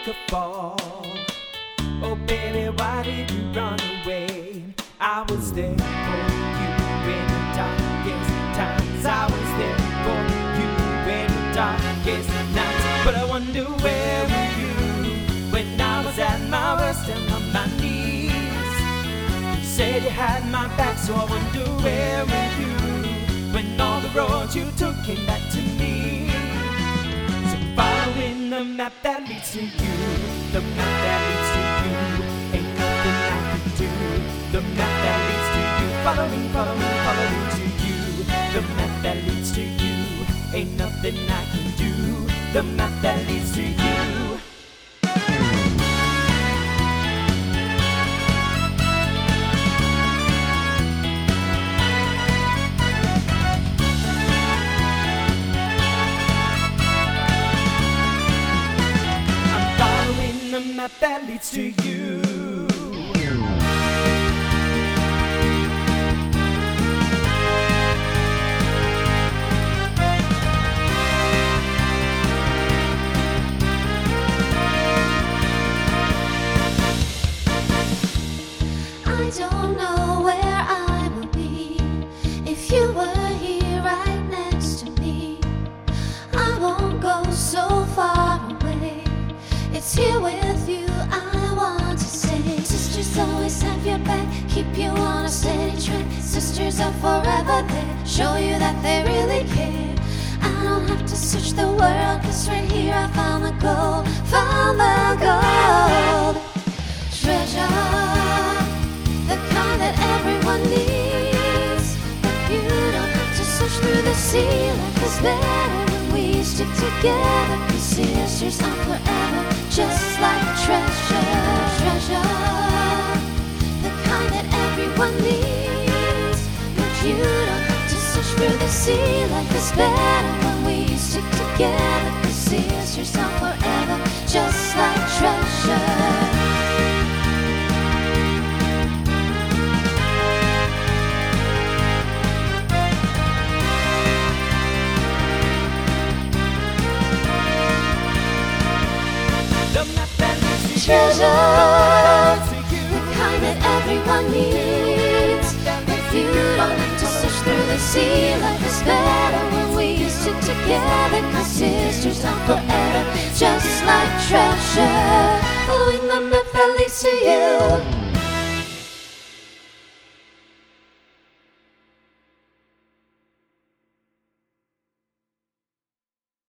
could fall. Oh baby, why did you run away? I was there for you in the darkest times. I was there for you in the darkest nights. But I wonder where were you when I was at my worst and on my knees? You said you had my back, so I wonder where were you when all the roads you took came back to me? So following the map that leads to you, the map that leads to you, ain't nothing I can do. The map that leads to you, following to you. The map that leads to you, ain't nothing I can do. The map that leads to you. The map that leads to you. I don't know where I would be if you were here right next to me. I won't go so far away. It's here with you, I want to say. Sisters always have your back, keep you on a steady track. Sisters are forever there, show you that they really care. I don't have to search the world, 'cause right here I found the gold. Found the gold. Treasure, the kind that everyone needs. But you don't have to search through the sea. Life is better when we stick together, 'cause sisters are forever. Just like treasure, treasure, the kind that everyone needs. But you don't have to search through the sea. Life is better when we stick together, 'cause sisters are forever. Just like treasure. Treasure, the kind that everyone needs. If you don't have to search through the sea, life is better when we stick together, 'cause sisters are forever. Just like treasure, following the map that leads to you.